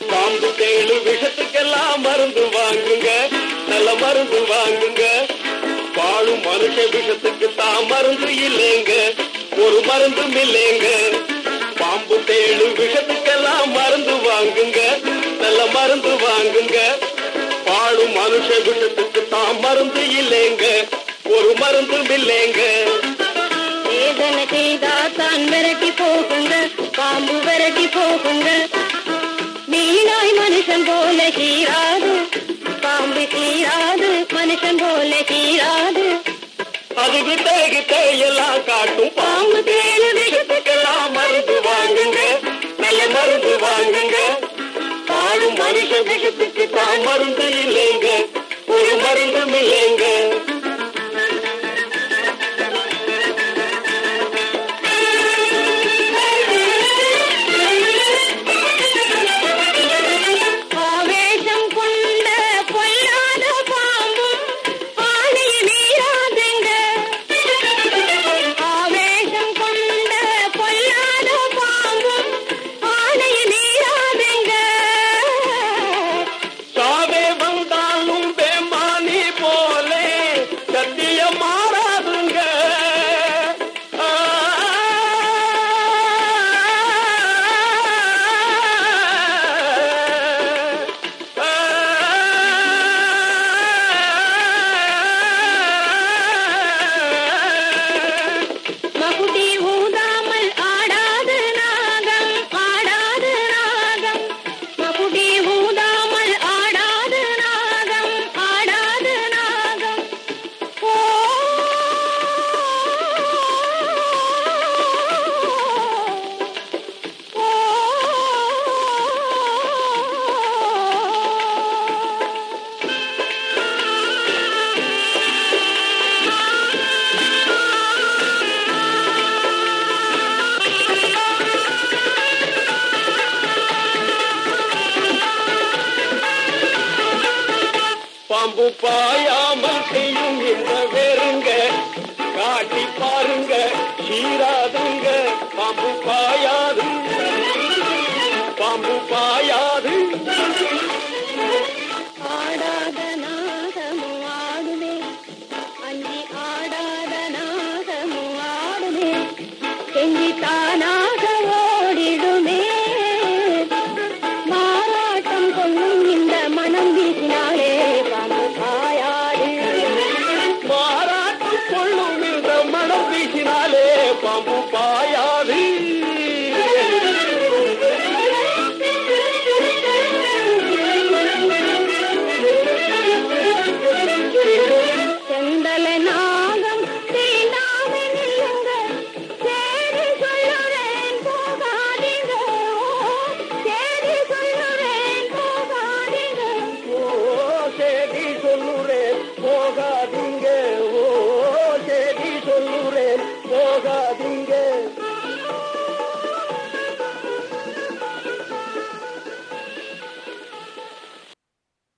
பாம்பு தேளு விஷத்துக்கெல்லாம் மருந்து வாங்குங்க, நல்ல மருந்து வாங்குங்க. வாழும் மனுஷ விஷத்துக்கு தான் மருந்து இல்லைங்க, ஒரு மருந்தும் இல்லைங்க. பாம்பு தேளு விஷத்துக்கெல்லாம் மருந்து வாங்குங்க, நல்ல மருந்து வாங்குங்க. வாழும் மனுஷ விஷத்துக்கு தான் மருந்து இல்லைங்க, ஒரு மருந்தும் இல்லைங்க. வேதனை செய்தா தான் விரட்டி போகுங்க, பாம்பு விரட்டி போகுங்க. மீனாய் மனுஷன் போல கீராது, பாம்பு கீராது, மனுஷன் போல கீராது. அது வித்த எல்லாம் காட்டும். பாம்பு தேளு விஷத்துக்கெல்லாம் மருந்து வாங்குங்க, நல்ல மருந்து வாங்குங்க. வாழும் மனுஷ விஷத்துக்கு தான் மருந்து இல்லைங்க, ஒரு மருந்தும் இல்லைங்க. பாம்பு பாயாமல் செய்யும் இந்த வேறுங்க, காட்டி பாருங்க சீராதுங்க. பாம்பு பாயாது, பாம்பு பாயா